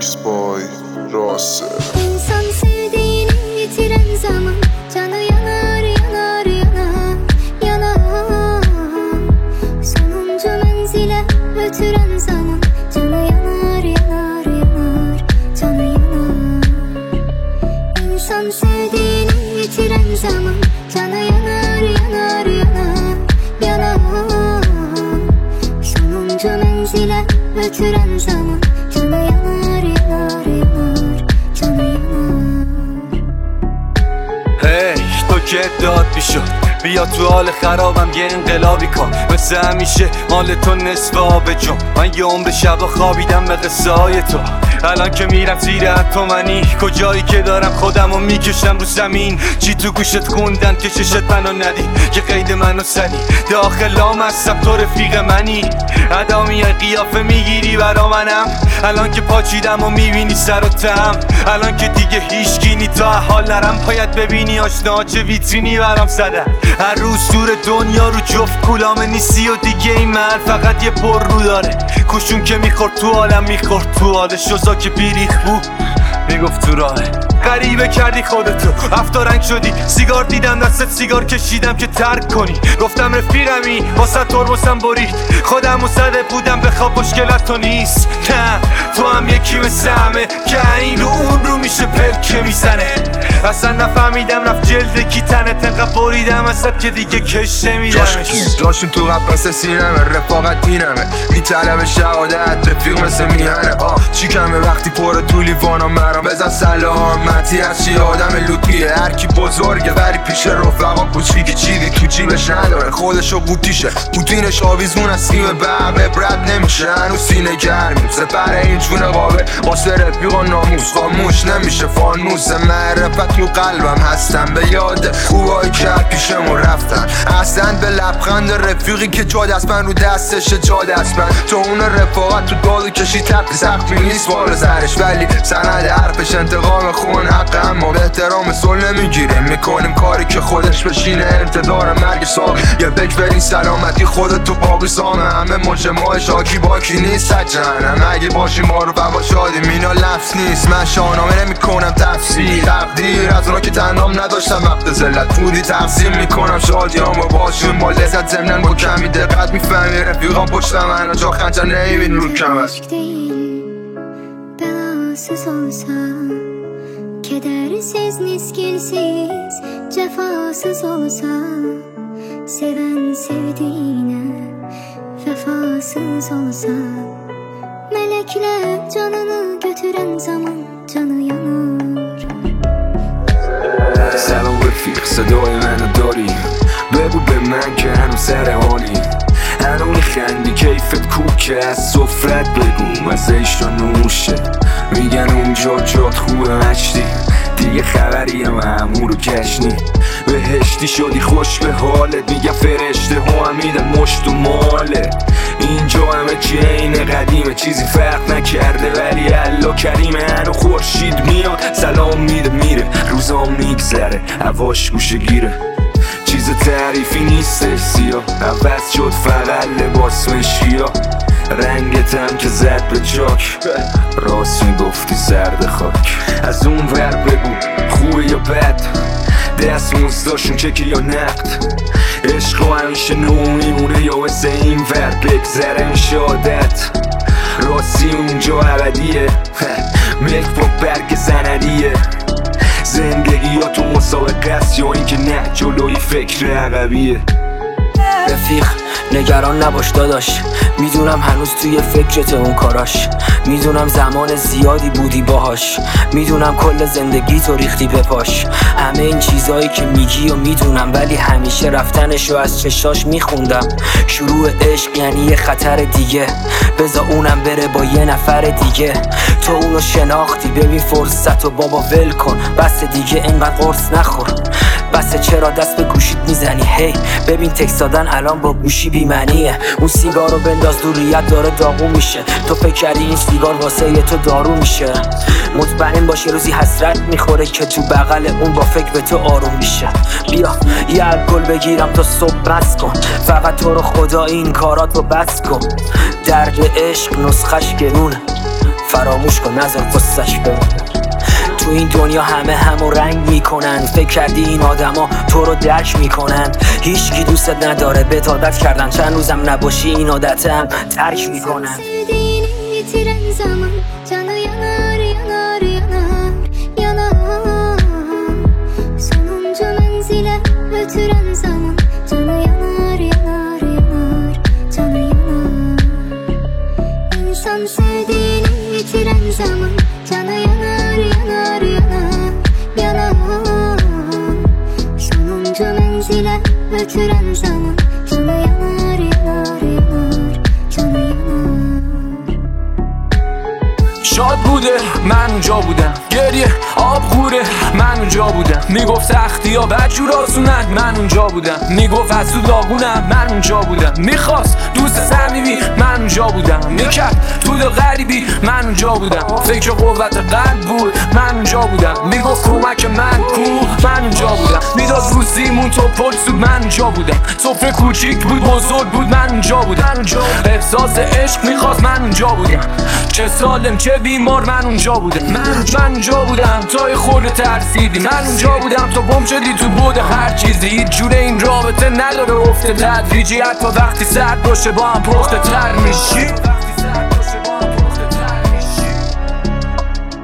Mix boy Rose. İnsan sevdiğini yitiren zaman canı yanar yanar yanar yanar. Sonuncu menzile götüren zaman canı yanar yanar yanar canı yanar. İnsan sevdiğini yitiren zaman canı yanar yanar yanar yanar. Sonuncu menzile götüren zaman canı yanar yanar yanar canı yanar. هی تو که داد بیشد بیا تو حال خرابم یه انقلابی کن مثل همیشه مال تو نصف آب جون من یه عمر شبا خوابیدم به قصه های تو الان که میرم زیر اتمنی کجایی که دارم خودمو میکشم رو زمین چی تو گوشت خوندن که چشت منو ندی که قید منو سنی داخلام هستم تو رفیق منی ادا میای قیافه میگیری برا منم الان که پاچیدم و میبینی سر و تم الان که دیگه هیچکی نی تا حال نرم باید ببینی آشنا چه ویترینی برام زدن هر روز دور دنیا رو جفت کولامه نیستی و دیگه این محل فقط یه پر رو داره کشون که میخورد تو عالم میخورد تو حال شوزا که بیریخ بود میگفت تو راه غریبه کردی خودتو هفتا رنگ شدی سیگار دیدم دستت سیگار کشیدم که ترک کنی گفتم رفیقمی واسه ترمزم برید خودم زده بودم بخواب مشکلت تو نیست نه تو هم یکی مثل همه که این رو اون رو میشه پلکه میزنه اصلا نفهمیدم رفت جلد کی تنت انقدر بریدم ازت که دیگه کش نمیدمش جاشون تو قب مثل سینمه رفاقت اینمه میطلب شهادت رفیق مثل میهنه چی کمه وقتی پر تو لیوانم مرام بزن سلامتی از چی آدم لوتیه هرکی بزرگه ولی پیش رفقا کوچیکی چیزی تو جیبش نداره خودشو قوطیشه پوتینش آویزون از سیم به برد نمیشه هنو سینه گرمیم سپر این جون قابه واسه رفیقا ناموس خاموش نمیشه فانوس معرفت تو قلبم هستم به یاد خوبایی که پیشمون رفتن اصلا به لبخند رفیقی که جا دست من رو دستشه جا دست من تو اون رفاقت تو دادو کشی تبت سختی نیست بالا سرش ولی سند حرفش انتقام خون حق اما به احترام سل نمیگیریم میکنیم کاری که خودش بشینه انتظار مرگ ساق یه بک برین سلامتی خودت تو باقی سامه همه مجموعه شاکی باکی نیست سجنم اگه باشی ما رو بابا شادیم اینا لفظ نیست من شاهنامه نمی کنم تفسیر تقدیر از اونا که تنهام نداشتم وقت زلت بودی تقسیم میکنم شادیامو باشون با لذت زمنن با کمی دقت میفهمی رفیقام پشتم من جا خنجر نمیبین رو کمت belasız olsa kedersiz miskilsiz cefasız olsa seven sevdiğine vefasız olsa melekler canını götüren zaman canı yanar. سلام رفیق صدای منو داری بگو به من که هنو سر حالی هنو میخندی کیفت کوکه از سفرت بگو مزهش رو نوشه میگن اونجا جات خوبه مشتی دیگه خبری هم همون رو کشنی بهشتی شدی خوش به حالت میگه فرشته هم میدن مشت و ماله اینجا همه چین قدیمه چیزی فرق نکرده ولی الله کریمه هنو خورشید میاد سلام میده میره روزام میگذره هواش گوشه گیره چیز تعریفی نیست سیاه عوض شد فقط لباس مشکیا رنگتم که زد به چاک راست میگفتی زرد خاک از اون ور بگو خوبه یا بد دست مزداشون چکی یا نقد عشق و همیشه نو میمونه یا واسه این ور بگذره میشه عادت راستی اونجا ابدیه ملک با برگ زندیه زندگی یا تو مسابقه است یا اینکه نه جلوی فکر عقبیه رفیق نگران نباش داداش میدونم هنوز توی فکرت اون کاراش میدونم زمان زیادی بودی باهاش میدونم کل زندگی تو ریختی به پاش همه این چیزایی که میگی و میدونم ولی همیشه رفتنشو از چشاش میخوندم شروع عشق یعنی یه خطر دیگه بذار اونم بره با یه نفر دیگه تو اونو شناختی ببین فرصت و بابا ول کن بس دیگه اینقدر قرص نخور بس چرا دست به گوشیت میزنی هی ببین تکست دادن الان با گوشی بی‌معنیه اون سیگارو بنداز دور ریت داره داغون میشه تو فکر کردی این سیگار واسه یه تو دارو میشه مطمئن باش یه روزی حسرت میخوره که تو بغل اون با فکر به تو آروم میشه بیا یه الکل بگیرم تا صبح بس کن فقط تو رو خدا این کاراتو بس کن درد عشق نسخش گرونه فراموش کن نذار قصه‌اش بمونه. تو این دنیا همو رنگ میکنن، فکر کردی این آدما تو رو درک میکنن؟ هیچکی دوستت نداره، بهت عادت کردن، چند روزم نباشی این عادتم ترک میکنن. Sevdiğini yitiren zaman canı yanar yanar yanar yanar. Sonuncu menzile götüren zaman canı yanar yanar yanar canı yanar. İnsan sevdiğini yitiren zaman canı yanar yanar yanar yanar. Sonuncu menzile götüren zaman canı yanar yanar yanar canı yanar. شاد بوده من اونجا بودم، گریه آب خوره من اونجا بودم، میگفت سختی ها بدجور آسونن من اونجا بودم، میگفت از تو داغونم من اونجا بودم، میخواست دوست صمیمی من اونجا بودم، میکرد تو دل غریبی من اونجا بودم، فکر قوت قلب بود من اونجا بودم، میگفت کمک من کو من اونجا بودم، میداد روزیمون تو پل سود من اونجا بودم، سفره کوچیک بود بزرگ بود من اونجا بودم، احساس عشق میخواست من اونجا بودم، چه سالم چه بیمار من اونجا بودم، من اونجا بودم تا یه خورده ترسیدی، من اونجا بودم تا گم شدی تو بود هر چیزی، هیچ جوره این رابطه نداره افته تدریجی، حتی وقتی سرد باشه با هم پخته تر میشی.